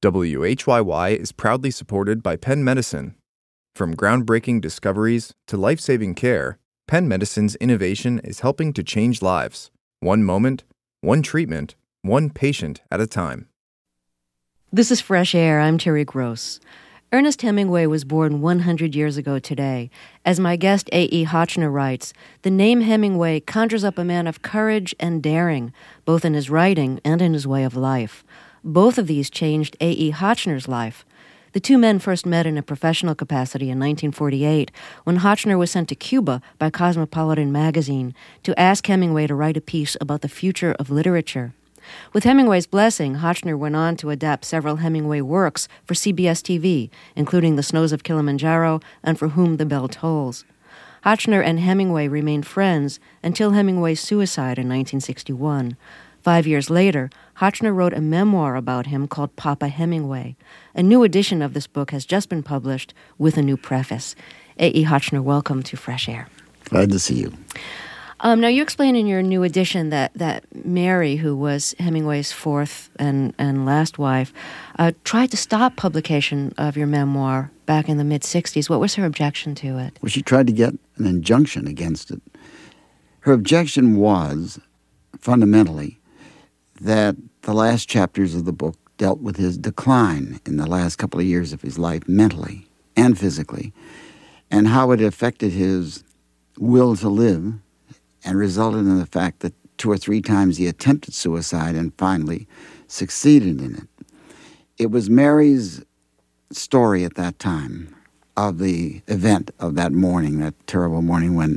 WHYY is proudly supported by Penn Medicine. From groundbreaking discoveries to life-saving care, Penn Medicine's innovation is helping to change lives. One moment, one treatment, one patient at a time. This is Fresh Air. I'm Terry Gross. Ernest Hemingway was born 100 years ago today. As my guest A.E. Hotchner writes, the name Hemingway conjures up a man of courage and daring, both in his writing and in his way of life. Both of these changed A.E. Hotchner's life. The two men first met in a professional capacity in 1948 when Hotchner was sent to Cuba by Cosmopolitan magazine to ask Hemingway to write a piece about the future of literature. With Hemingway's blessing, Hotchner went on to adapt several Hemingway works for CBS TV, including The Snows of Kilimanjaro and For Whom the Bell Tolls. Hotchner and Hemingway remained friends until Hemingway's suicide in 1961. 5 years later, Hotchner wrote a memoir about him called Papa Hemingway. A new edition of this book has just been published with a new preface. A.E. Hotchner, welcome to Fresh Air. Glad to see you. Now, you explain in your new edition that Mary, who was Hemingway's fourth and last wife, tried to stop publication of your memoir back in the mid-'60s. What was her objection to it? Well, she tried to get an injunction against it. Her objection was, fundamentally, that the last chapters of the book dealt with his decline in the last couple of years of his life, mentally and physically, and how it affected his will to live and resulted in the fact that 2 or 3 times he attempted suicide and finally succeeded in it. It was Mary's story at that time of the event of that morning, that terrible morning when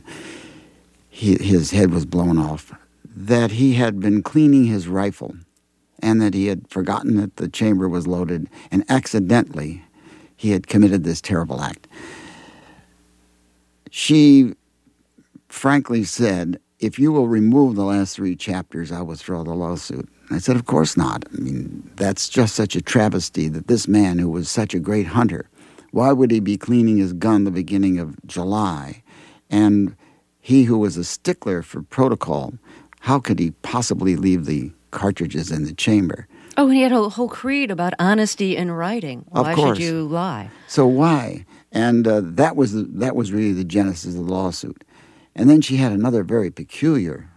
his head was blown off, that he had been cleaning his rifle and that he had forgotten that the chamber was loaded, and accidentally he had committed this terrible act. She frankly said, if you will remove the last 3 chapters, I'll withdraw the lawsuit. I said, of course not. I mean, that's just such a travesty that this man who was such a great hunter, why would he be cleaning his gun the beginning of July? And he who was a stickler for protocol, how could he possibly leave the cartridges in the chamber? Oh, and he had a whole creed about honesty in writing. Why should you lie? So why? And that was really the genesis of the lawsuit. And then she had another very peculiar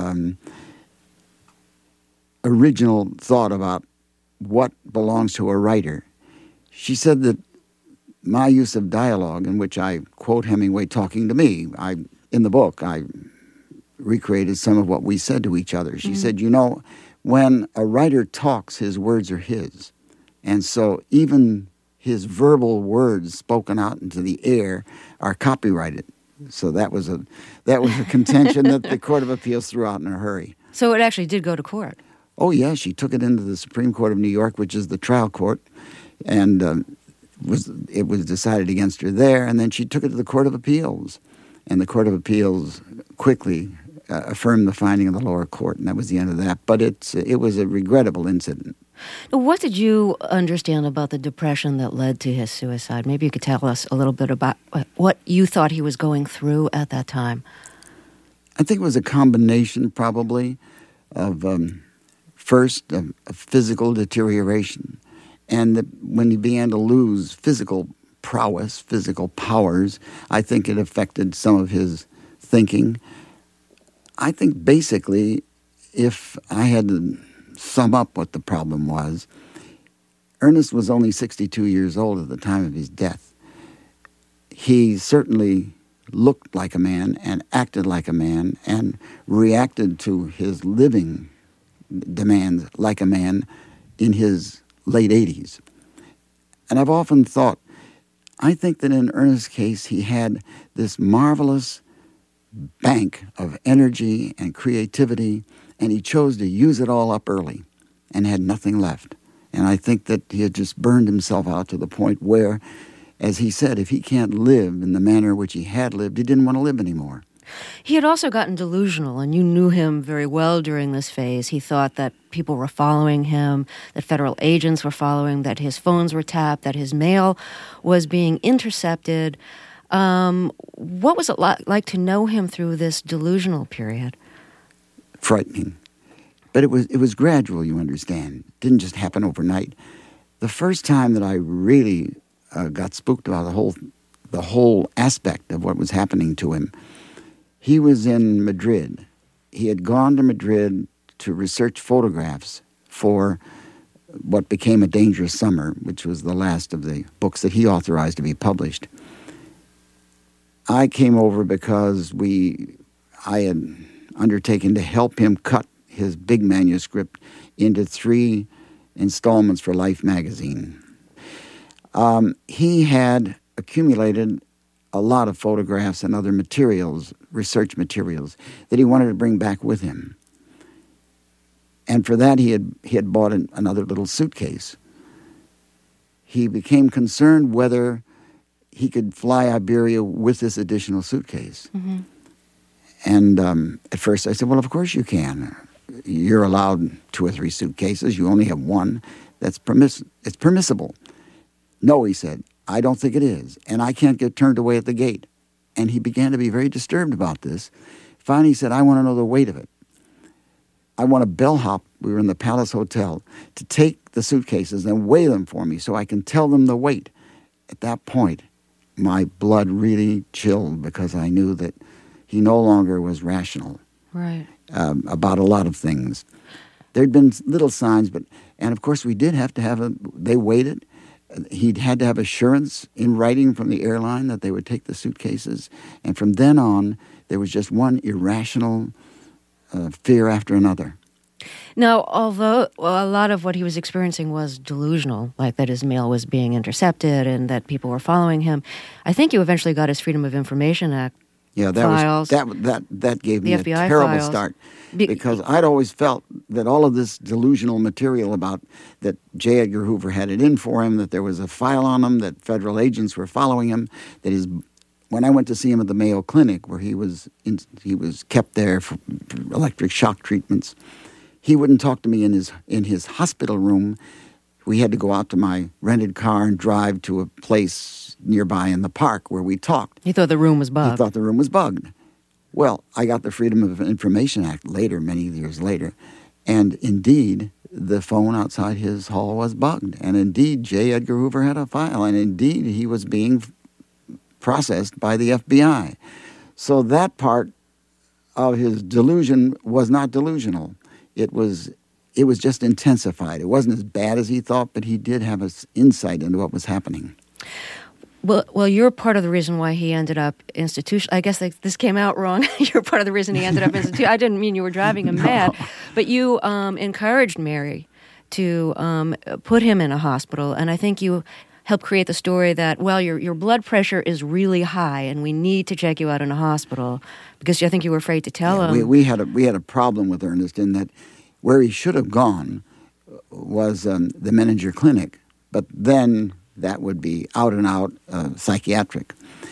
original thought about what belongs to a writer. She said that my use of dialogue, in which I quote Hemingway talking to me, in the book, I recreated some of what we said to each other. She said, you know, when a writer talks, his words are his. And so even his verbal words spoken out into the air are copyrighted. So that was a contention that the Court of Appeals threw out in a hurry. So it actually did go to court? Oh, yeah. She took it into the Supreme Court of New York, which is the trial court, and it was decided against her there. And then she took it to the Court of Appeals. And the Court of Appeals quickly affirmed the finding of the lower court, and that was the end of that. But it was a regrettable incident. What did you understand about the depression that led to his suicide? Maybe you could tell us a little bit about what you thought he was going through at that time. I think it was a combination, probably, of first, a physical deterioration. And when he began to lose physical prowess, physical powers, I think it affected some of his thinking. I think basically, if I had to sum up what the problem was, Ernest was only 62 years old at the time of his death. He certainly looked like a man and acted like a man and reacted to his living demands like a man in his late 80s. And I've often thought, I think that in Ernest's case, he had this marvelous bank of energy and creativity, and he chose to use it all up early and had nothing left. And I think that he had just burned himself out to the point where, as he said, if he can't live in the manner in which he had lived, he didn't want to live anymore. He had also gotten delusional, and you knew him very well during this phase. He thought that people were following him, that federal agents were following, that his phones were tapped, that his mail was being intercepted. What was it like to know him through this delusional period? Frightening. But it was gradual, you understand. It didn't just happen overnight. The first time that I really got spooked about the whole aspect of what was happening to him, he was in Madrid. He had gone to Madrid to research photographs for what became A Dangerous Summer, which was the last of the books that he authorized to be published. I came over because I had undertaken to help him cut his big manuscript into 3 installments for Life magazine. He had accumulated a lot of photographs and other materials, research materials, that he wanted to bring back with him. And for that, he had bought another little suitcase. He became concerned whether he could fly Iberia with this additional suitcase. Mm-hmm. And at first I said, well, of course you can. You're allowed 2 or 3 suitcases. You only have one. It's permissible. No, he said, I don't think it is. And I can't get turned away at the gate. And he began to be very disturbed about this. Finally, he said, I want to know the weight of it. I want a bellhop, we were in the Palace Hotel, to take the suitcases and weigh them for me so I can tell them the weight. At that point, my blood really chilled because I knew that he no longer was rational about a lot of things. There'd been little signs, and of course we did have to they waited. He'd had to have assurance in writing from the airline that they would take the suitcases. And from then on, there was just one irrational fear after another. Now, although a lot of what he was experiencing was delusional, like that his mail was being intercepted and that people were following him, I think you eventually got his Freedom of Information Act files. That gave me a FBI terrible files. Start. Because I'd always felt that all of this delusional material about that J. Edgar Hoover had it in for him, that there was a file on him, that federal agents were following him, that when I went to see him at the Mayo Clinic, where he was kept there for electric shock treatments, he wouldn't talk to me in his hospital room. We had to go out to my rented car and drive to a place nearby in the park where we talked. He thought the room was bugged. He thought the room was bugged. Well, I got the Freedom of Information Act later, many years later, and indeed, the phone outside his hall was bugged. And indeed, J. Edgar Hoover had a file, and indeed, he was being processed by the FBI. So that part of his delusion was not delusional. It was just intensified. It wasn't as bad as he thought, but he did have an insight into what was happening. Well, you're part of the reason why he ended up institution. I guess this came out wrong. You're part of the reason he ended up institution. I didn't mean you were driving him mad, but you encouraged Mary to put him in a hospital, and I think you helped create the story that, well, your blood pressure is really high, and we need to check you out in a hospital because I think you were afraid to tell him. We had a problem with Ernest in that where he should have gone was the Menninger Clinic, but then that would be out and out psychiatric.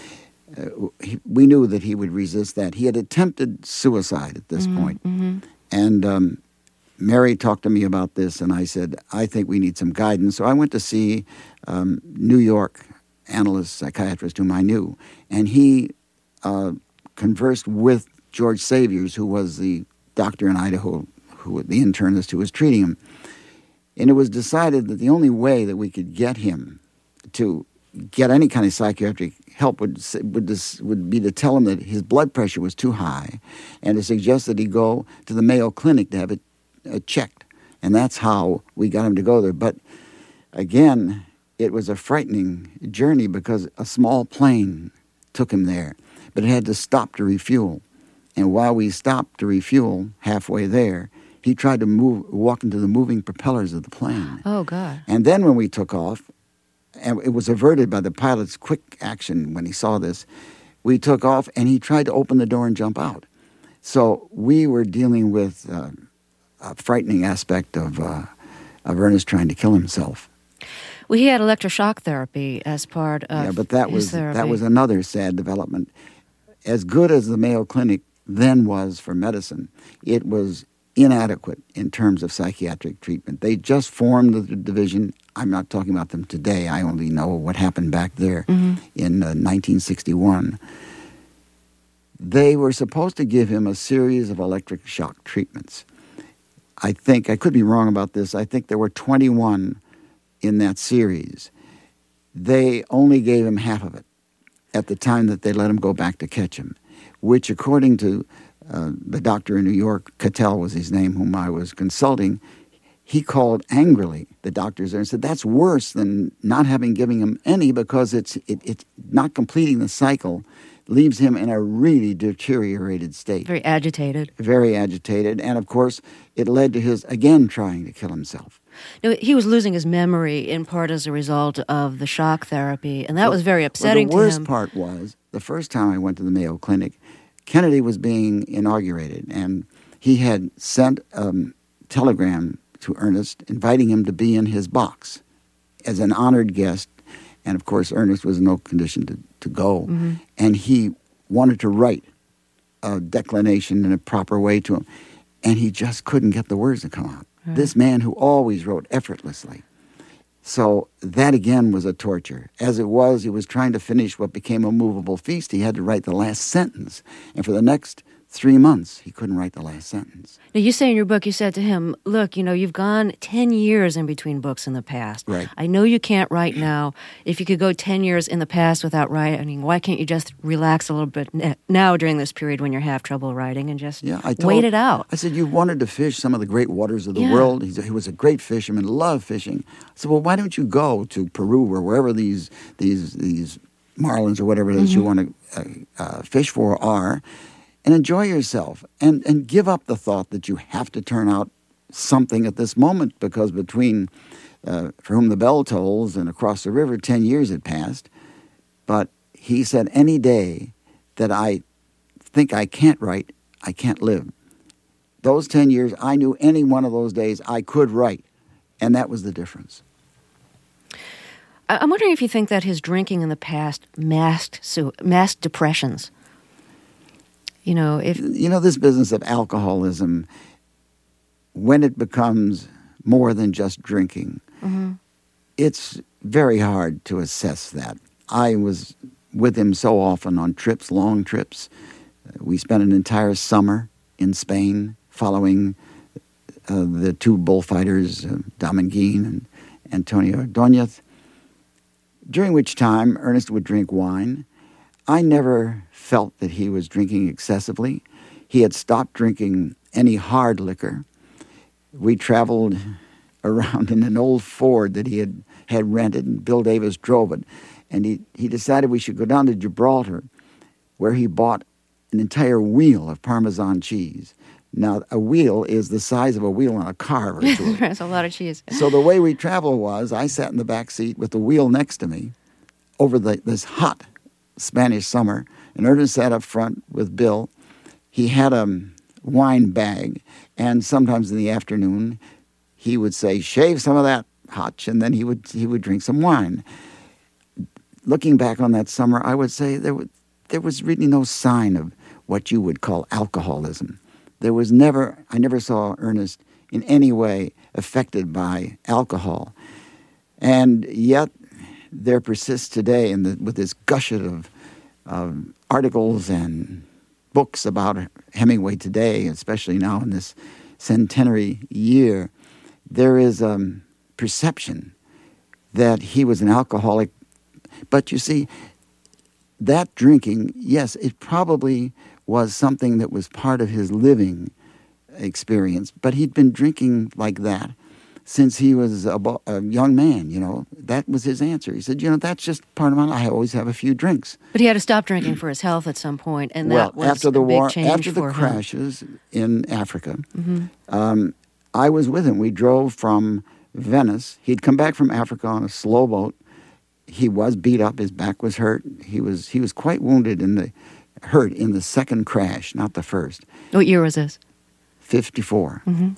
We knew that he would resist that. He had attempted suicide at this point. Mm-hmm. And Mary talked to me about this, and I said, I think we need some guidance. So I went to see New York analyst, psychiatrist whom I knew, and he conversed with George Saviors, who was the doctor in Idaho, the internist who was treating him. And it was decided that the only way that we could get him to get any kind of psychiatric help would be to tell him that his blood pressure was too high and to suggest that he go to the Mayo Clinic to have it checked. And that's how we got him to go there. But again, it was a frightening journey because a small plane took him there, but it had to stop to refuel. And while we stopped to refuel halfway there, he tried to walk into the moving propellers of the plane. Oh, God. And then when we took off, and it was averted by the pilot's quick action when he saw this, we took off, and he tried to open the door and jump out. So we were dealing with a frightening aspect of Ernest trying to kill himself. Well, he had electroshock therapy as part of but that his therapy. That was another sad development. As good as the Mayo Clinic then was for medicine, it was inadequate in terms of psychiatric treatment. They just formed the division. I'm not talking about them today. I only know what happened back there in 1961. They were supposed to give him a series of electric shock treatments. I could be wrong about this, I think there were 21 in that series, they only gave him half of it at the time that they let him go back to Ketchum, which, according to the doctor in New York, Cattell was his name, whom I was consulting, he called angrily the doctors there and said, that's worse than not having given him any, because it's not completing the cycle leaves him in a really deteriorated state. Very agitated. Very agitated. And, of course, it led to his, again, trying to kill himself. No, he was losing his memory in part as a result of the shock therapy, and that was very upsetting to him. The worst part was, the first time I went to the Mayo Clinic, Kennedy was being inaugurated, and he had sent a telegram to Ernest inviting him to be in his box as an honored guest. And, of course, Ernest was in no condition to go. Mm-hmm. And he wanted to write a declination in a proper way to him. And he just couldn't get the words to come out. Right. This man who always wrote effortlessly. So that, again, was a torture. As it was, he was trying to finish what became a movable feast. He had to write the last sentence. And for the next 3 months, he couldn't write the last sentence. Now, you say in your book, you said to him, look, you've gone 10 years in between books in the past. Right. I know you can't write now. If you could go 10 years in the past without writing, why can't you just relax a little bit now during this period when you have trouble writing and just wait it out? I said, you wanted to fish some of the great waters of the world. He was a great fisherman, loved fishing. I said, well, why don't you go to Peru or wherever these marlins or whatever it is you want to fish for are, and enjoy yourself, and give up the thought that you have to turn out something at this moment, because between For Whom the Bell Tolls and Across the River, 10 years had passed. But he said, any day that I think I can't write, I can't live. Those 10 years, I knew any one of those days I could write, and that was the difference. I'm wondering if you think that his drinking in the past masked depressions. This business of alcoholism, when it becomes more than just drinking, it's very hard to assess that. I was with him so often on trips, long trips. We spent an entire summer in Spain following the two bullfighters, Dominguin and Antonio Ordóñez, during which time Ernest would drink wine. I never felt that he was drinking excessively. He had stopped drinking any hard liquor. We traveled around in an old Ford that he had rented, and Bill Davis drove it. And he decided we should go down to Gibraltar, where he bought an entire wheel of Parmesan cheese. Now, a wheel is the size of a wheel on a car, virtually. That's a lot of cheese. So the way we traveled was, I sat in the back seat with the wheel next to me over this hot Spanish summer, and Ernest sat up front with Bill. He had a wine bag, and sometimes in the afternoon he would say, shave some of that, Hutch, and then he would drink some wine. Looking back on that summer, I would say there was really no sign of what you would call alcoholism. I never saw Ernest in any way affected by alcohol. And yet there persists today with this gushet of articles and books about Hemingway today, especially now in this centenary year, there is a perception that he was an alcoholic. But you see, that drinking, yes, it probably was something that was part of his living experience, but he'd been drinking like that since he was a young man, That was his answer. He said, that's just part of my life. I always have a few drinks. But he had to stop drinking for his health at some point, and that was after the a big war, change after the for him. crashes in Africa, I was with him. We drove from Venice. He'd come back from Africa on a slow boat. He was beat up. His back was hurt. He was quite wounded hurt in the second crash, not the first. What year was this? 54.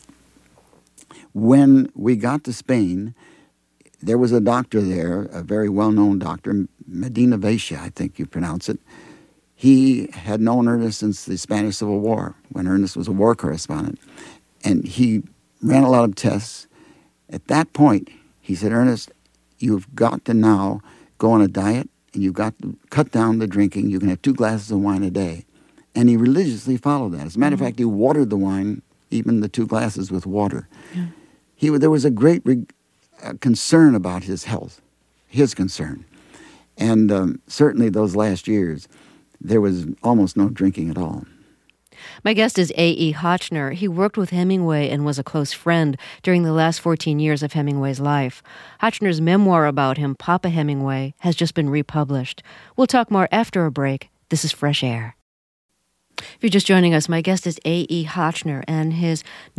When we got to Spain, there was a doctor there, a very well-known doctor, Medina Veitia, I think you pronounce it. He had known Ernest since the Spanish Civil War, when Ernest was a war correspondent. And he ran a lot of tests. At that point, he said, Ernest, you've got to now go on a diet, and you've got to cut down the drinking. You can have 2 glasses of wine a day. And he religiously followed that. As a matter of fact, he watered the wine, even the 2 glasses, with water. Yeah. There was a great concern about his health, his concern. And certainly those last years, there was almost no drinking at all. My guest is A.E. Hotchner. He worked with Hemingway and was a close friend during the last 14 years of Hemingway's life. Hotchner's memoir about him, Papa Hemingway, has just been republished. We'll talk more after a break. This is Fresh Air. If you're just joining us, my guest is A.E. Hotchner, and his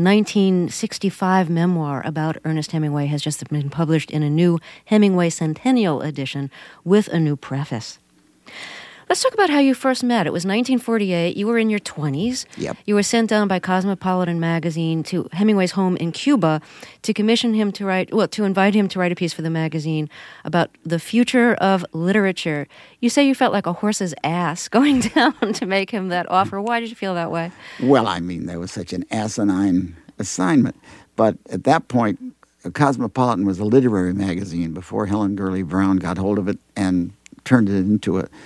1965 memoir about Ernest Hemingway has just been published in a new Hemingway Centennial edition with a new preface. Let's talk about how you first met. It was 1948. You were in your 20s. Yep. You were sent down by Cosmopolitan magazine to Hemingway's home in Cuba to commission him to invite him to write a piece for the magazine about the future of literature. You say you felt like a horse's ass going down to make him that offer. Why did you feel that way? Well, I mean, that was such an asinine assignment. But at that point, Cosmopolitan was a literary magazine before Helen Gurley Brown got hold of it and turned it into a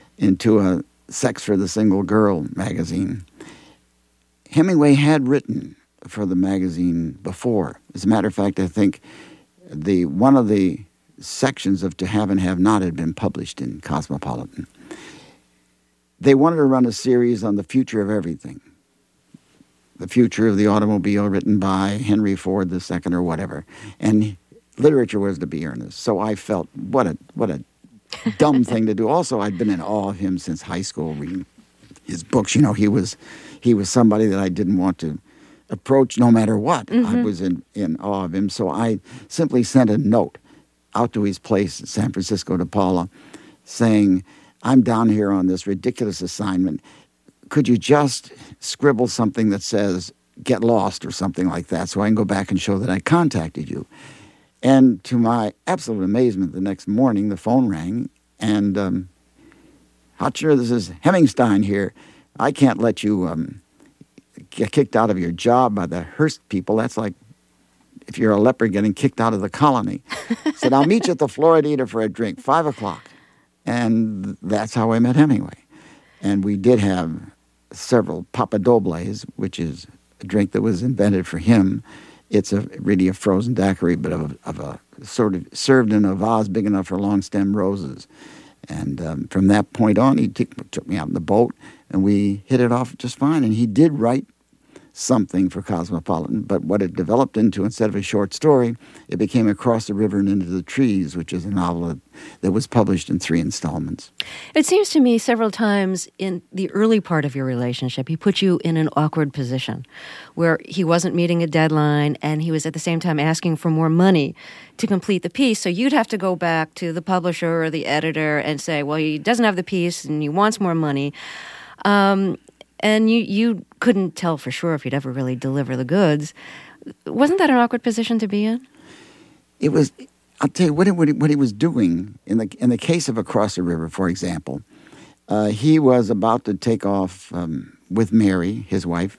Sex for the Single Girl magazine. Hemingway had written for the magazine before. As a matter of fact, I think one of the sections of To Have and Have Not had been published in Cosmopolitan. They wanted to run a series on the future of everything. The future of the automobile, written by Henry Ford II or whatever. And literature was to be Ernest. So I felt, what a dumb thing to do. Also, I'd been in awe of him since high school, reading his books. You know, he was somebody that I didn't want to approach no matter what. Mm-hmm. I was in awe of him. So I simply sent a note out to his place in San Francisco de Paula saying, I'm down here on this ridiculous assignment. Could you just scribble something that says, get lost or something like that, so I can go back and show that I contacted you? And to my absolute amazement, the next morning, the phone rang, and Hotchner, this is Hemingstein here. I can't let you get kicked out of your job by the Hearst people. That's like if you're a leper getting kicked out of the colony. Said, I'll meet you at the Floridita for a drink, 5 o'clock. And that's how I met Hemingway. And we did have several papadobles, which is a drink that was invented for him. It's really a frozen daiquiri, but of a sort of served in a vase big enough for long stem roses. And from that point on, he took me out in the boat, and we hit it off just fine. And he did write something for Cosmopolitan, but what it developed into, instead of a short story, it became Across the River and Into the Trees, which is a novel that was published in 3 installments. It seems to me several times in the early part of your relationship, he put you in an awkward position where he wasn't meeting a deadline and he was at the same time asking for more money to complete the piece. So you'd have to go back to the publisher or the editor and say, well, he doesn't have the piece and he wants more money. And you couldn't tell for sure if he'd ever really deliver the goods. Wasn't that an awkward position to be in? It was. I'll tell you what he was doing in the case of Across the River, for example. He was about to take off with Mary, his wife.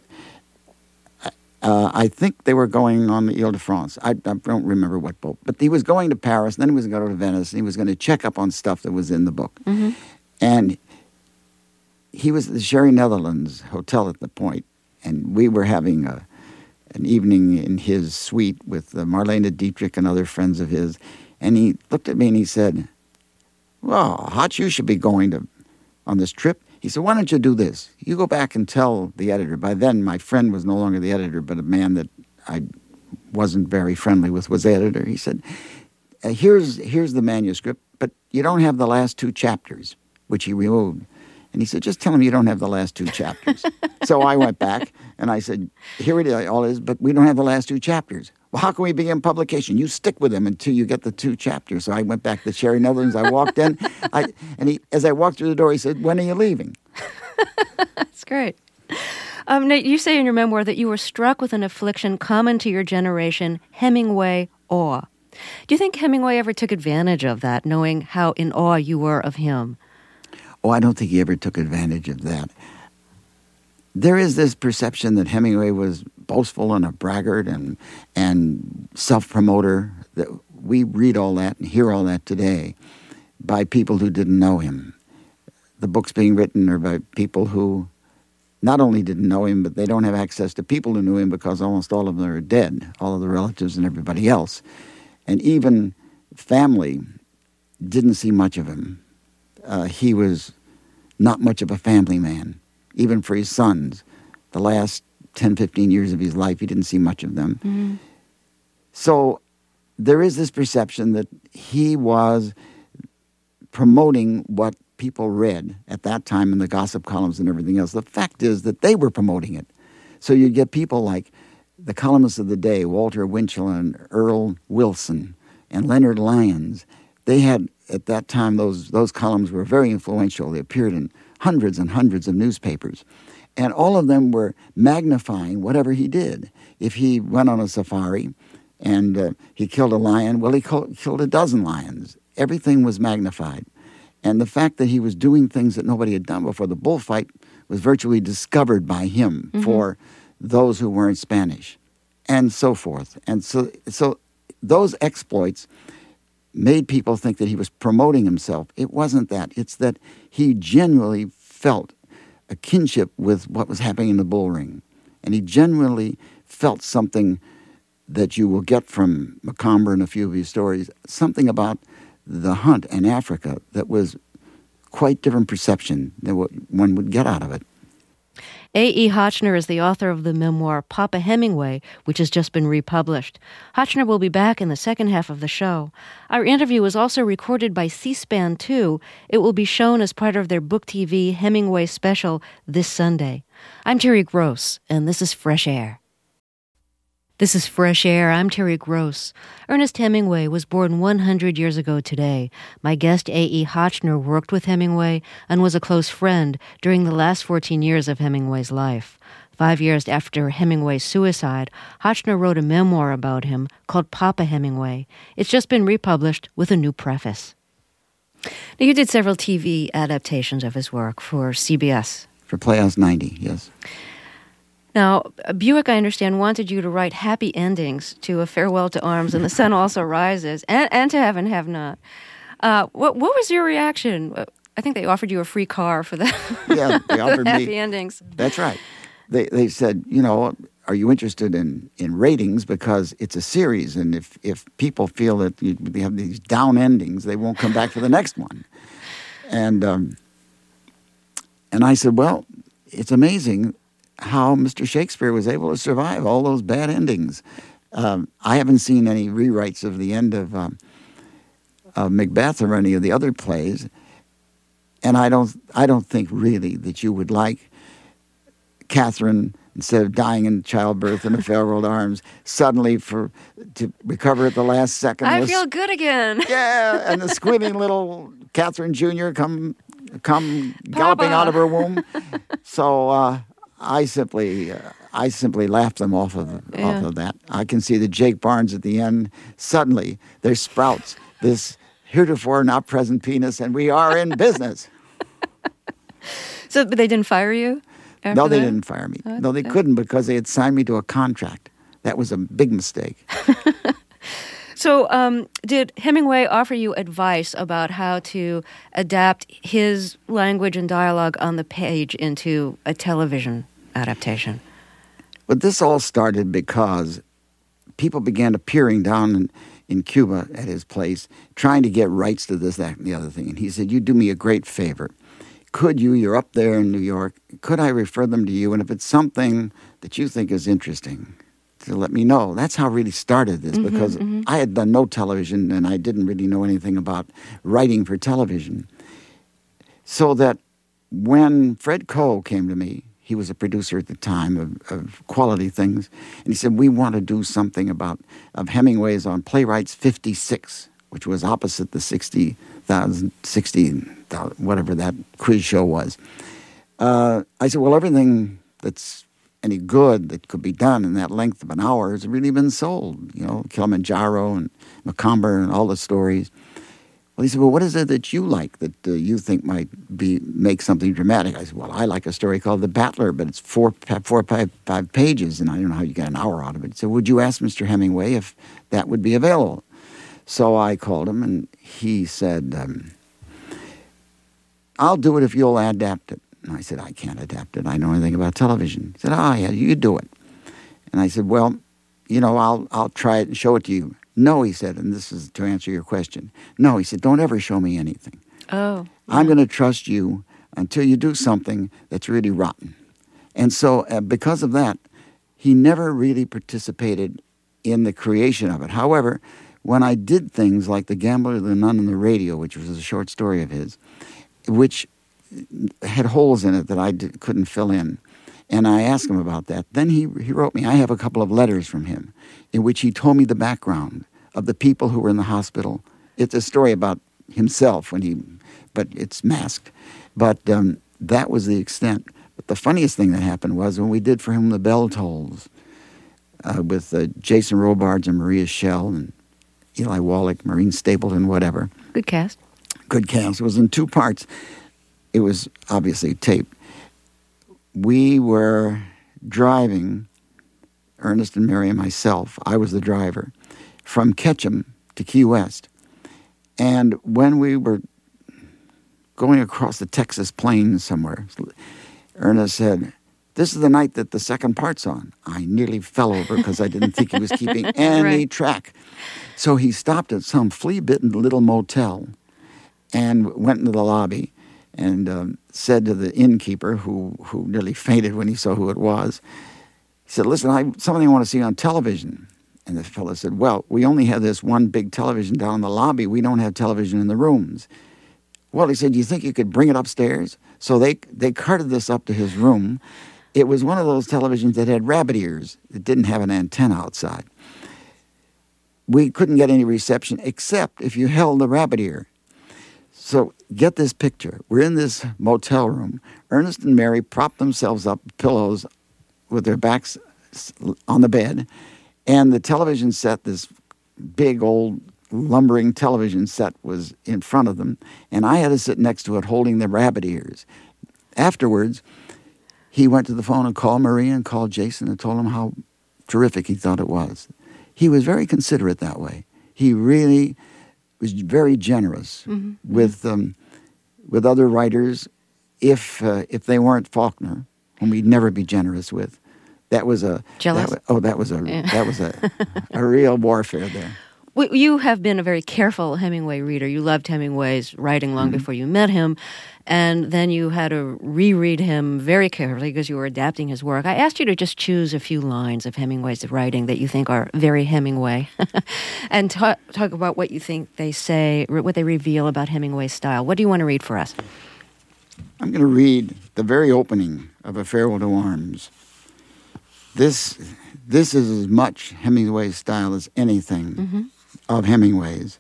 I think they were going on the Ile-de-France. I don't remember what boat, but he was going to Paris. Then he was going to go to Venice, and he was going to check up on stuff that was in the book. Mm-hmm. And he was at the Sherry Netherlands Hotel at the point, and we were having an evening in his suite with Marlene Dietrich and other friends of his. And he looked at me and he said, well, Hotch, you should be going on this trip. He said, why don't you do this? You go back and tell the editor. By then, my friend was no longer the editor, but a man that I wasn't very friendly with was the editor. He said, here's the manuscript, but you don't have the last 2 chapters, which he removed. And he said, just tell him you don't have the last 2 chapters. So I went back and I said, here it all is, but we don't have the last 2 chapters. Well, how can we begin publication? You stick with him until you get the 2 chapters. So I went back to Sherry Netherlands. I walked in, as I walked through the door, he said, when are you leaving? That's great. Nate, you say in your memoir that you were struck with an affliction common to your generation, Hemingway awe. Do you think Hemingway ever took advantage of that, knowing how in awe you were of him? Oh, I don't think he ever took advantage of that. There is this perception that Hemingway was boastful and a braggart and self-promoter. That we read all that and hear all that today by people who didn't know him. The books being written are by people who not only didn't know him, but they don't have access to people who knew him because almost all of them are dead, all of the relatives and everybody else. And even family didn't see much of him. He was not much of a family man, even for his sons. The last 10, 15 years of his life, he didn't see much of them. Mm-hmm. So there is this perception that he was promoting what people read at that time in the gossip columns and everything else. The fact is that they were promoting it. So you get people like the columnists of the day, Walter Winchell and Earl Wilson and Leonard Lyons. They had, at that time, those columns were very influential. They appeared in hundreds and hundreds of newspapers. And all of them were magnifying whatever he did. If he went on a safari and he killed a lion, well, he killed a dozen lions. Everything was magnified. And the fact that he was doing things that nobody had done before, the bullfight was virtually discovered by him for those who weren't Spanish, and so forth. And so those exploits made people think that he was promoting himself. It wasn't that. It's that he genuinely felt a kinship with what was happening in the bull ring. And he genuinely felt something that you will get from Macomber and a few of his stories, something about the hunt in Africa that was quite different perception than what one would get out of it. A.E. Hotchner is the author of the memoir Papa Hemingway, which has just been republished. Hotchner will be back in the second half of the show. Our interview is also recorded by C-SPAN 2. It will be shown as part of their Book TV Hemingway special this Sunday. I'm Terry Gross, and this is Fresh Air. This is Fresh Air. I'm Terry Gross. Ernest Hemingway was born 100 years ago today. My guest, A.E. Hotchner, worked with Hemingway and was a close friend during the last 14 years of Hemingway's life. 5 years after Hemingway's suicide, Hotchner wrote a memoir about him called Papa Hemingway. It's just been republished with a new preface. Now, you did several TV adaptations of his work for CBS. For Playhouse 90, yes. Now, Buick, I understand, wanted you to write happy endings to A Farewell to Arms and The Sun Also Rises, and to Have and Have Not. What was your reaction? I think they offered you a free car for that. Yeah, they offered the me happy endings. That's right. They said, are you interested in ratings? Because it's a series, and if people feel that they have these down endings, they won't come back for the next one. And I said, well, it's amazing how Mr. Shakespeare was able to survive all those bad endings. I haven't seen any rewrites of the end of Macbeth or any of the other plays, and I don't think really that you would like Catherine, instead of dying in childbirth in A Farewell to Arms, suddenly to recover at the last second. I feel good again. Yeah, and the squinting little Catherine Jr. come galloping out of her womb. So I simply laughed them off of that. I can see that Jake Barnes at the end, suddenly there sprouts this heretofore not present penis, and we are in business. So, but they didn't fire you? No, they didn't fire me. No, they couldn't, because they had signed me to a contract. That was a big mistake. So did Hemingway offer you advice about how to adapt his language and dialogue on the page into a television adaptation? But this all started because people began appearing down in Cuba at his place, trying to get rights to this, that, and the other thing. And he said, you do me a great favor. You're up there in New York, could I refer them to you? And if it's something that you think is interesting, to let me know. That's how it really started this, because I had done no television and I didn't really know anything about writing for television. So that when Fred Coe came to me, he was a producer at the time of Quality Things, and he said, we want to do something of Hemingway's on Playwrights 56, which was opposite the 60,000, whatever that quiz show was. I said, well, everything that's any good that could be done in that length of an hour has really been sold. Kilimanjaro and Macomber and all the stories. Well, he said, well, what is it that you like that you think might make something dramatic? I said, well, I like a story called The Battler, but it's four or five pages, and I don't know how you get an hour out of it. So would you ask Mr. Hemingway if that would be available? So I called him, and he said, I'll do it if you'll adapt it. And I said, I can't adapt it. I know anything about television. He said, yeah, you do it. And I said, well, I'll try it and show it to you. No, he said, and this is to answer your question. No, he said, don't ever show me anything. Oh. I'm going to trust you until you do something that's really rotten. And so because of that, he never really participated in the creation of it. However, when I did things like The Gambler, the Nun, and the Radio, which was a short story of his, which had holes in it that I couldn't fill in, and I asked him about that, then he wrote me. I have a couple of letters from him in which he told me the background of the people who were in the hospital. It's a story about himself but it's masked. But that was the extent. But the funniest thing that happened was when we did For Whom the Bell Tolls with Jason Robards and Maria Schell and Eli Wallach, Maureen Stapleton, whatever. Good cast. Good cast. It was in 2 parts. It was obviously taped. We were driving, Ernest and Mary and myself, I was the driver, from Ketchum to Key West. And when we were going across the Texas plains somewhere, Ernest said, "This is the night that the second part's on." I nearly fell over because I didn't think he was keeping any track. So he stopped at some flea-bitten little motel and went into the lobby and said to the innkeeper, who nearly fainted when he saw who it was, he said, "Listen, something I want to see on television." And the fellow said, "Well, we only have this one big television down in the lobby. We don't have television in the rooms." Well, he said, "Do you think you could bring it upstairs?" So they carted this up to his room. It was one of those televisions that had rabbit ears. It didn't have an antenna outside. We couldn't get any reception except if you held the rabbit ear. So get this picture. We're in this motel room. Ernest and Mary propped themselves up, pillows with their backs on the bed, and the television set, this big old lumbering television set, was in front of them, and I had to sit next to it holding the rabbit ears. Afterwards, he went to the phone and called Maria and called Jason and told him how terrific he thought it was. He was very considerate that way. He really was very generous with other writers if they weren't Faulkner, whom he'd never be generous with. That was a jealous. That was a real warfare there. Well, you have been a very careful Hemingway reader. You loved Hemingway's writing long before you met him, and then you had to reread him very carefully because you were adapting his work. I asked you to just choose a few lines of Hemingway's writing that you think are very Hemingway, and talk about what you think they say, what they reveal about Hemingway's style. What do you want to read for us? I'm going to read the very opening of A Farewell to Arms. This is as much Hemingway's style as anything of Hemingway's.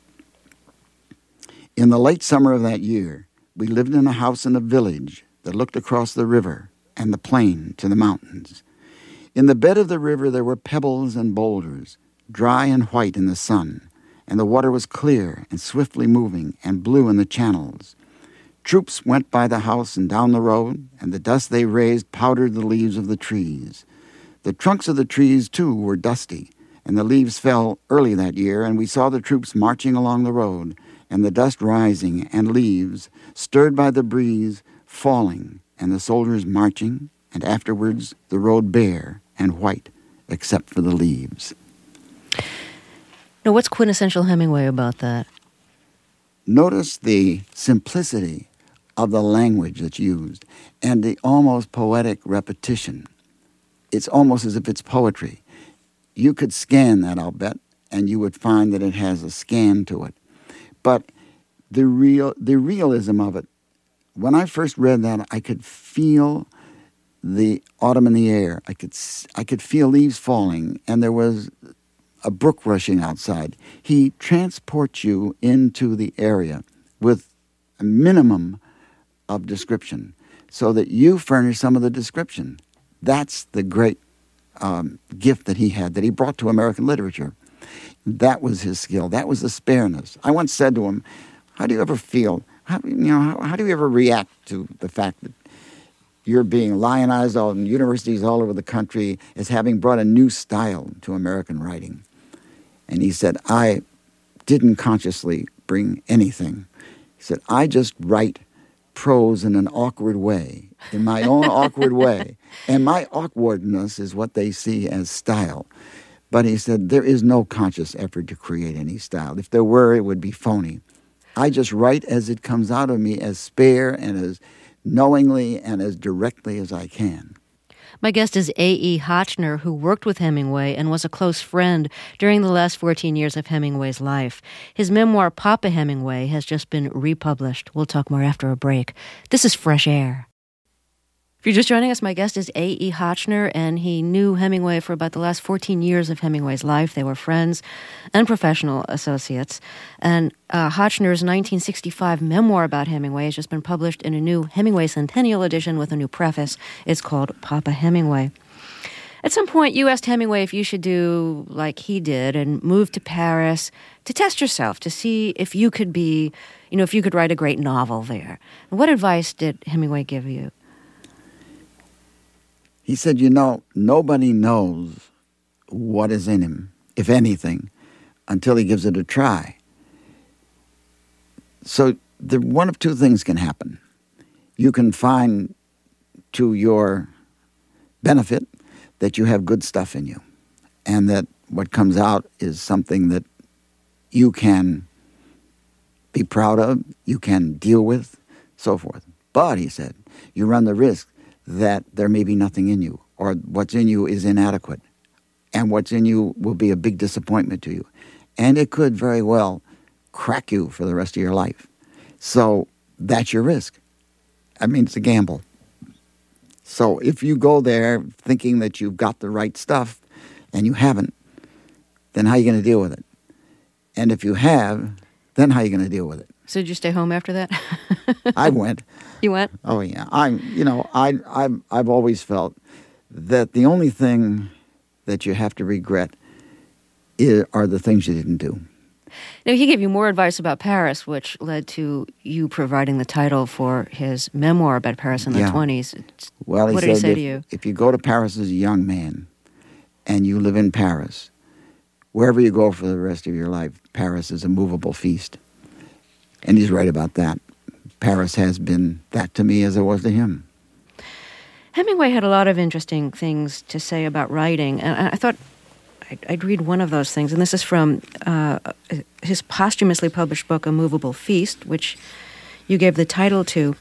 In the late summer of that year, we lived in a house in a village that looked across the river and the plain to the mountains. In the bed of the river there were pebbles and boulders, dry and white in the sun, and the water was clear and swiftly moving and blue in the channels. Troops went by the house and down the road, and the dust they raised powdered the leaves of the trees. The trunks of the trees, too, were dusty, and the leaves fell early that year, and we saw the troops marching along the road, and the dust rising, and leaves, stirred by the breeze, falling, and the soldiers marching, and afterwards the road bare and white, except for the leaves. Now, what's quintessential Hemingway about that? Notice the simplicity of the language that's used, and the almost poetic repetition. It's almost as if it's poetry. You could scan that, I'll bet, and you would find that it has a scan to it. But the realism of it, when I first read that, I could feel the autumn in the air. I could feel leaves falling, and there was a brook rushing outside. He transports you into the area with a minimum of description so that you furnish some of the description. That's the great gift that he had, that he brought to American literature. That was his skill. That was the spareness. I once said to him, how do you ever feel? How do you ever react to the fact that you're being lionized in universities all over the country as having brought a new style to American writing? And he said, I didn't consciously bring anything. He said, I just write prose in an awkward way, in my own awkward way. And my awkwardness is what they see as style. But he said, there is no conscious effort to create any style. If there were, it would be phony. I just write as it comes out of me, as spare and as knowingly and as directly as I can. My guest is A.E. Hotchner, who worked with Hemingway and was a close friend during the last 14 years of Hemingway's life. His memoir, Papa Hemingway, has just been republished. We'll talk more after a break. This is Fresh Air. If you're just joining us, my guest is A.E. Hotchner, and he knew Hemingway for about the last 14 years of Hemingway's life. They were friends and professional associates. And Hotchner's 1965 memoir about Hemingway has just been published in a new Hemingway Centennial edition with a new preface. It's called Papa Hemingway. At some point, you asked Hemingway if you should do like he did and move to Paris to test yourself, to see if you could be, if you could write a great novel there. And what advice did Hemingway give you? He said, nobody knows what is in him, if anything, until he gives it a try. So one of two things can happen. You can find to your benefit that you have good stuff in you, and that what comes out is something that you can be proud of, you can deal with, so forth. But, he said, you run the risk that there may be nothing in you, or what's in you is inadequate, and what's in you will be a big disappointment to you. And it could very well crack you for the rest of your life. So that's your risk. I mean, it's a gamble. So if you go there thinking that you've got the right stuff and you haven't, then how are you going to deal with it? And if you have, then how are you going to deal with it? So did you stay home after that? I went. You went? Oh yeah. I've always felt that the only thing that you have to regret are the things you didn't do. Now, he gave you more advice about Paris, which led to you providing the title for his memoir about Paris in the 20s. Well, what did he say to you? If you go to Paris as a young man and you live in Paris, wherever you go for the rest of your life, Paris is a movable feast. And he's right about that. Paris has been that to me as it was to him. Hemingway had a lot of interesting things to say about writing, and I thought I'd read one of those things, and this is from his posthumously published book, A Movable Feast, which you gave the title to.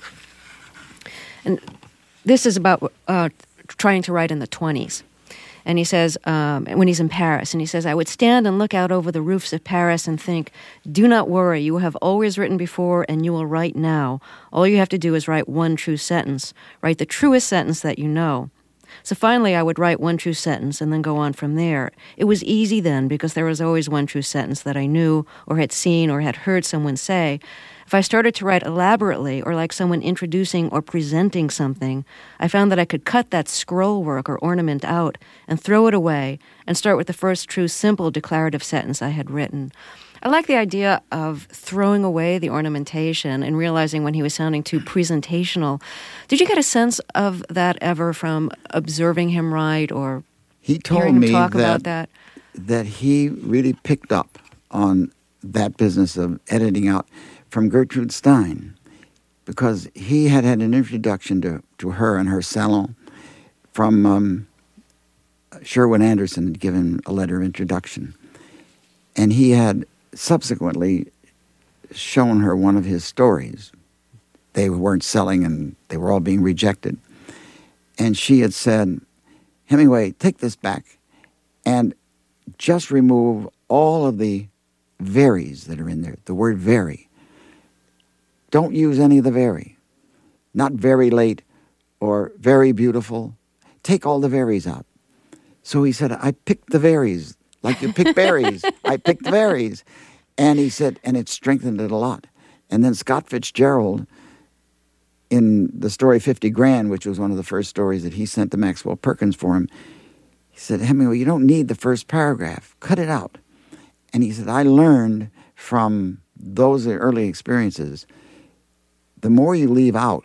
And this is about trying to write in the 20s. And he says, when he's in Paris, and he says, I would stand and look out over the roofs of Paris and think, do not worry, you have always written before and you will write now. All you have to do is write one true sentence. Write the truest sentence that you know. So finally, I would write one true sentence and then go on from there. It was easy then because there was always one true sentence that I knew or had seen or had heard someone say. If I started to write elaborately or like someone introducing or presenting something, I found that I could cut that scroll work or ornament out and throw it away and start with the first true, simple, declarative sentence I had written. I like the idea of throwing away the ornamentation and realizing when he was sounding too presentational. Did you get a sense of that ever from observing him write or hearing him talk about that? That he really picked up on that business of editing out from Gertrude Stein, because he had an introduction to her and her salon from Sherwin Anderson had given a letter of introduction. And he had subsequently shown her one of his stories. They weren't selling and they were all being rejected. And she had said, Hemingway, take this back and just remove all of the veries that are in there, the word very. Don't use any of the very. Not very late or very beautiful. Take all the veries out. So he said, I picked the veries, like you pick berries. I picked the veries. And he said, and it strengthened it a lot. And then Scott Fitzgerald, in the story 50 Grand, which was one of the first stories that he sent to Maxwell Perkins for him, he said, Hemingway, you don't need the first paragraph. Cut it out. And he said, I learned from those early experiences, the more you leave out,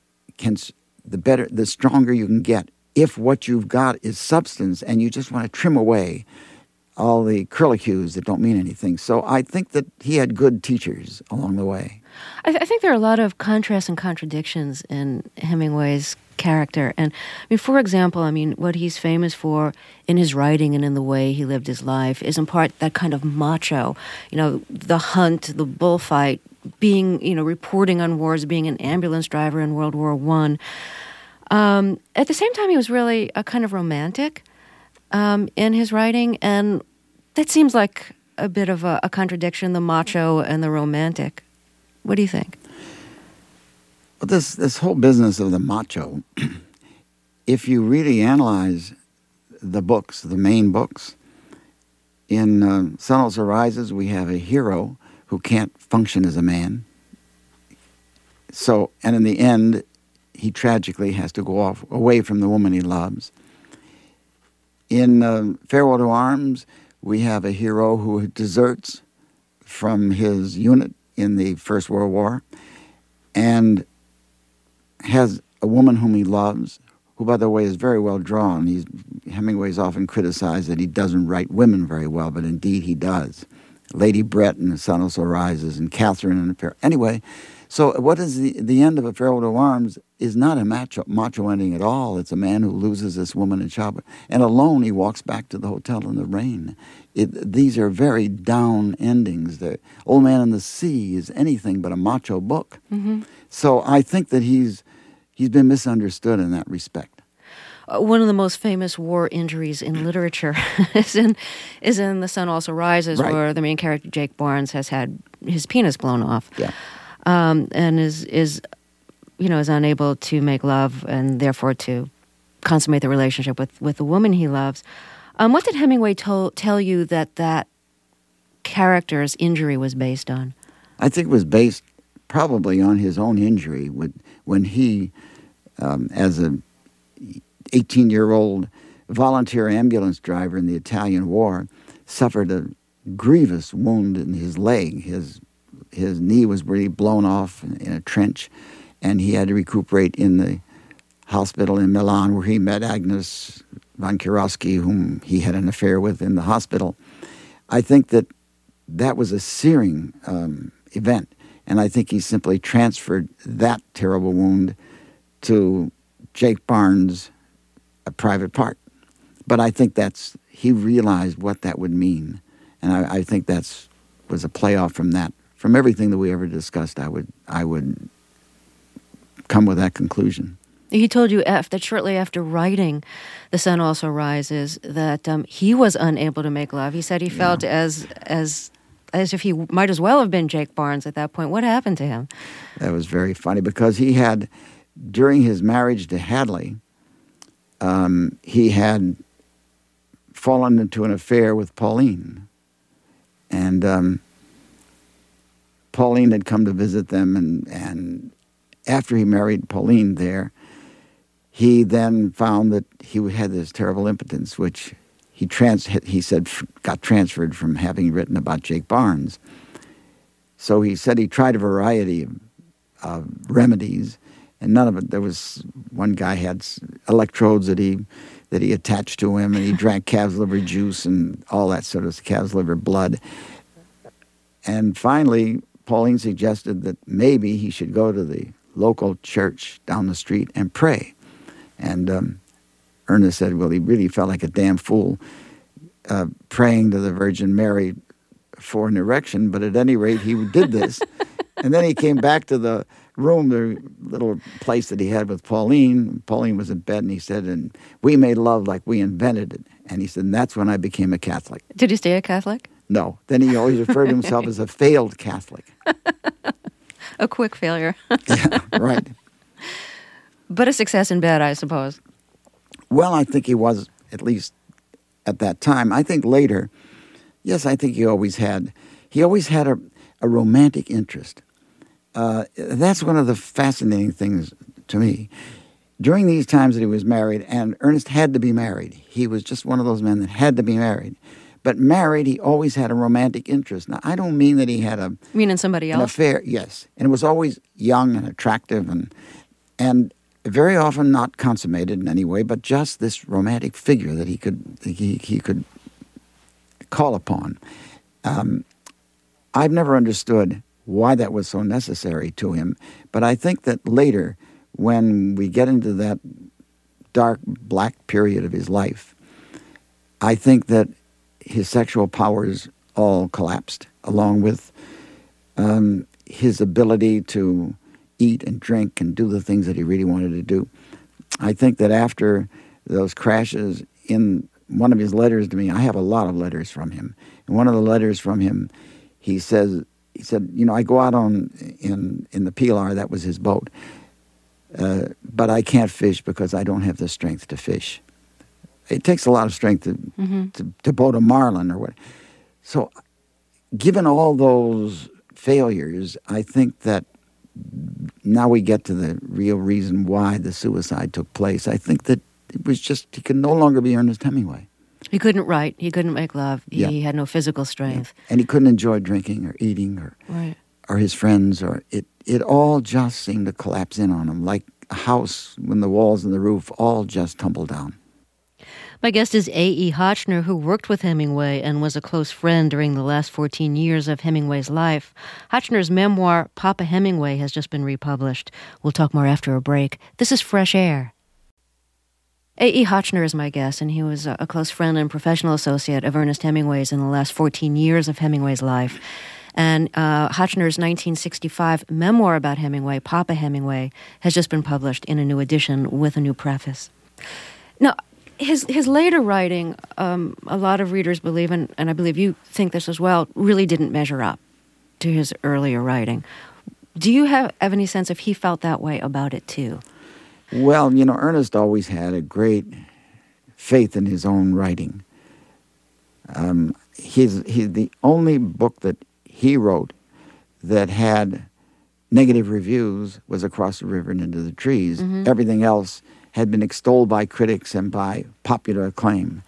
the better, the stronger you can get. If what you've got is substance and you just want to trim away all the curlicues that don't mean anything. So I think that he had good teachers along the way. I think there are a lot of contrasts and contradictions in Hemingway's character. And I mean, for example, I mean, what he's famous for in his writing and in the way he lived his life is in part that kind of macho, the hunt, the bullfight, being, reporting on wars, being an ambulance driver in World War I. At the same time, he was really a kind of romantic in his writing, and that seems like a bit of a contradiction, the macho and the romantic. What do you think? Well, this whole business of the macho, if you really analyze the books, the main books, in Sun Also Rises, we have a hero who can't function as a man. So, and in the end, he tragically has to go away from the woman he loves. In Farewell to Arms, we have a hero who deserts from his unit in the First World War and has a woman whom he loves, who, by the way, is very well drawn. Hemingway's often criticized that he doesn't write women very well, but indeed he does. Lady Brett in The Sun Also Rises, and Catherine in the Anyway, so what is the end of A Farewell to Arms is not a macho ending at all. It's a man who loses this woman in childbirth. And alone he walks back to the hotel in the rain. These are very down endings. The Old Man and the Sea is anything but a macho book. Mm-hmm. So I think that he's been misunderstood in that respect. One of the most famous war injuries in literature is in The Sun Also Rises, right, where the main character, Jake Barnes, has had his penis blown off. Yeah. And is unable to make love and therefore to consummate the relationship with the woman he loves. What did Hemingway tell you that character's injury was based on? I think it was based probably on his own injury when he, as a 18-year-old volunteer ambulance driver in the Italian War, suffered a grievous wound in his leg. His knee was really blown off in a trench, and he had to recuperate in the hospital in Milan, where he met Agnes von Kurowski, whom he had an affair with in the hospital. I think that was a searing event, and I think he simply transferred that terrible wound to Jake Barnes' a private part. But I think he realized what that would mean, and I think was a playoff from that. From everything that we ever discussed, I would come with that conclusion. He told you that shortly after writing The Sun Also Rises that he was unable to make love. He said he felt as if he might as well have been Jake Barnes at that point. What happened to him? That was very funny because he had, during his marriage to Hadley, he had fallen into an affair with Pauline. And Pauline had come to visit them, and after he married Pauline there, he then found that he had this terrible impotence, which he said got transferred from having written about Jake Barnes. So he said he tried a variety of remedies, and none of it. There was one guy had electrodes that he attached to him, and he drank calf's liver juice and all that sort of calf's liver blood. And finally, Pauline suggested that maybe he should go to the local church down the street and pray. And Ernest said, well, he really felt like a damn fool praying to the Virgin Mary for an erection, but at any rate, he did this. And then he came back to the room, the little place that he had with Pauline. Pauline was in bed, and he said, and we made love like we invented it. And he said, and that's when I became a Catholic. Did he stay a Catholic? No. Then he always referred to himself as a failed Catholic. A quick failure. Yeah, right. But a success in bed, I suppose. Well, I think he was, at least at that time. I think later, yes, I think he always had a romantic interest. That's one of the fascinating things to me. During these times that he was married, and Ernest had to be married. He was just one of those men that had to be married. But married, he always had a romantic interest. Now, I don't mean that he had You mean in somebody else? An affair, yes. And it was always young and attractive and very often not consummated in any way, but just this romantic figure that he could call upon. I've never understood why that was so necessary to him, but I think that later, when we get into that dark, black period of his life, I think that his sexual powers all collapsed, along with his ability to eat and drink and do the things that he really wanted to do. I think that after those crashes, in one of his letters to me, I have a lot of letters from him. In one of the letters from him, he said, I go out in the Pilar, that was his boat, but I can't fish because I don't have the strength to fish. It takes a lot of strength to boat a marlin or what. So, given all those failures, I think that now we get to the real reason why the suicide took place. I think that it was just he could no longer be Ernest Hemingway. He couldn't write. He couldn't make love. Yeah. He had no physical strength. Yeah. And he couldn't enjoy drinking or eating or his friends. Or it all just seemed to collapse in on him, like a house when the walls and the roof all just tumbled down. My guest is A.E. Hotchner, who worked with Hemingway and was a close friend during the last 14 years of Hemingway's life. Hotchner's memoir, Papa Hemingway, has just been republished. We'll talk more after a break. This is Fresh Air. A.E. Hotchner is my guest, and he was a close friend and professional associate of Ernest Hemingway's in the last 14 years of Hemingway's life. And Hotchner's 1965 memoir about Hemingway, Papa Hemingway, has just been published in a new edition with a new preface. Now, his later writing, a lot of readers believe, and I believe you think this as well, really didn't measure up to his earlier writing. Do you have any sense if he felt that way about it too? Well, Ernest always had a great faith in his own writing. He's the only book that he wrote that had negative reviews was Across the River and Into the Trees. Mm-hmm. Everything else had been extolled by critics and by popular acclaim.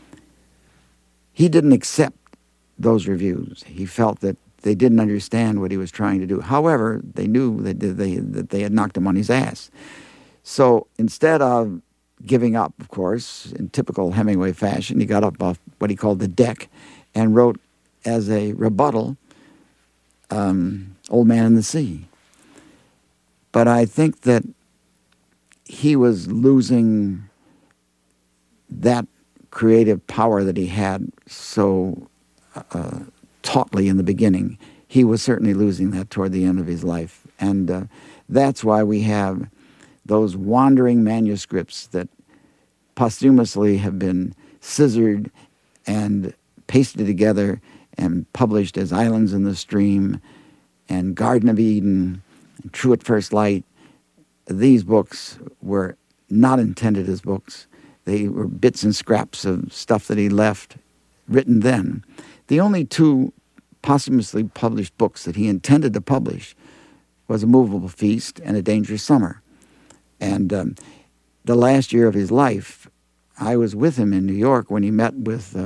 He didn't accept those reviews. He felt that they didn't understand what he was trying to do. However, they knew that they had knocked him on his ass. So instead of giving up, of course, in typical Hemingway fashion, he got up off what he called the deck and wrote as a rebuttal, Old Man in the Sea. But I think that he was losing that creative power that he had so tautly in the beginning. He was certainly losing that toward the end of his life. And that's why we have those wandering manuscripts that posthumously have been scissored and pasted together and published as Islands in the Stream and Garden of Eden and True at First Light. These books were not intended as books. They were bits and scraps of stuff that he left written then. The only two posthumously published books that he intended to publish was A Movable Feast and A Dangerous Summer. And the last year of his life, I was with him in New York when he met with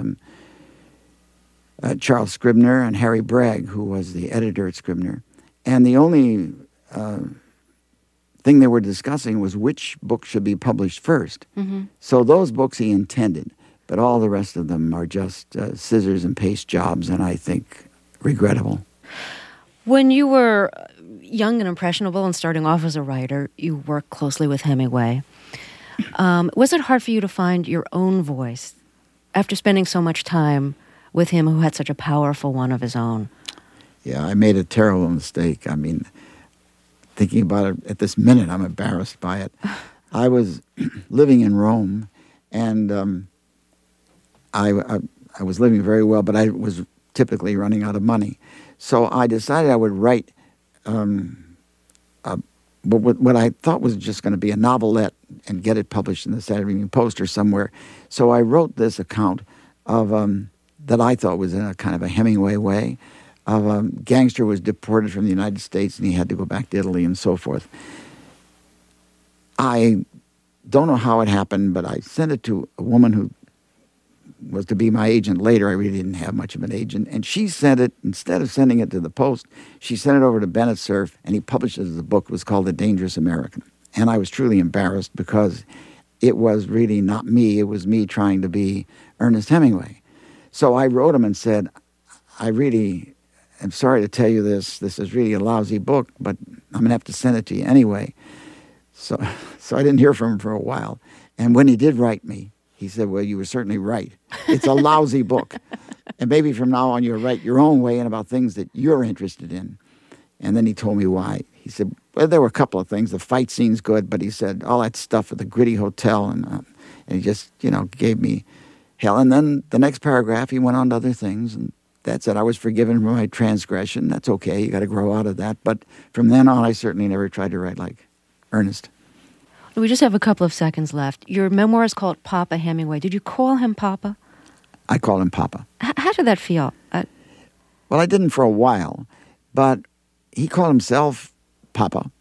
Charles Scribner and Harry Bragg, who was the editor at Scribner. And the only thing they were discussing was which book should be published first. Mm-hmm. So those books he intended, but all the rest of them are just scissors and paste jobs, and I think regrettable. When you were young and impressionable and starting off as a writer, you worked closely with Hemingway. Was it hard for you to find your own voice after spending so much time with him who had such a powerful one of his own? Yeah, I made a terrible mistake. I mean, thinking about it at this minute, I'm embarrassed by it. I was living in Rome, and I was living very well, but I was typically running out of money. So I decided I would write what I thought was just going to be a novelette and get it published in the Saturday Evening Post or somewhere. So I wrote this account of that I thought was in a kind of a Hemingway way, of a gangster was deported from the United States and he had to go back to Italy and so forth. I don't know how it happened, but I sent it to a woman who was to be my agent later. I really didn't have much of an agent. And she sent it, instead of sending it to the Post, she sent it over to Bennett Cerf, and he published it as a book. It was called The Dangerous American. And I was truly embarrassed because it was really not me. It was me trying to be Ernest Hemingway. So I wrote him and said, I really am sorry to tell you this. This is really a lousy book, but I'm going to have to send it to you anyway. So I didn't hear from him for a while. And when he did write me, he said, well, you were certainly right. It's a lousy book. And maybe from now on you'll write your own way and about things that you're interested in. And then he told me why. He said, well, there were a couple of things. The fight scene's good, but he said, all that stuff at the gritty hotel. And he just, gave me hell. And then the next paragraph, he went on to other things. And that's it. I was forgiven for my transgression. That's okay. You got to grow out of that. But from then on, I certainly never tried to write like Ernest. We just have a couple of seconds left. Your memoir is called Papa Hemingway. Did you call him Papa? I called him Papa. How did that feel? Well, I didn't for a while, but he called himself Papa.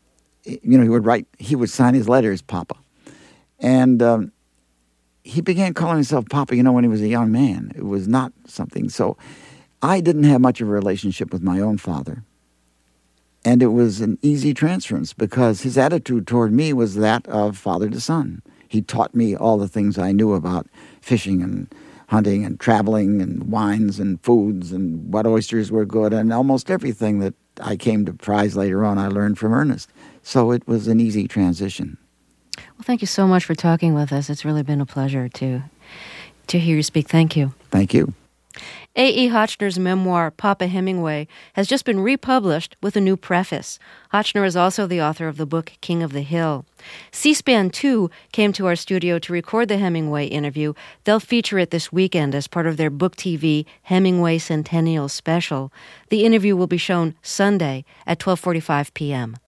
He would sign his letters Papa. And he began calling himself Papa, when he was a young man. It was not something. So I didn't have much of a relationship with my own father. And it was an easy transference because his attitude toward me was that of father to son. He taught me all the things I knew about fishing and hunting and traveling and wines and foods and what oysters were good, and almost everything that I came to prize later on I learned from Ernest. So it was an easy transition. Well, thank you so much for talking with us. It's really been a pleasure to hear you speak. Thank you. Thank you. A.E. Hotchner's memoir, Papa Hemingway, has just been republished with a new preface. Hotchner is also the author of the book King of the Hill. C-SPAN 2 came to our studio to record the Hemingway interview. They'll feature it this weekend as part of their Book TV Hemingway Centennial Special. The interview will be shown Sunday at 12:45 p.m.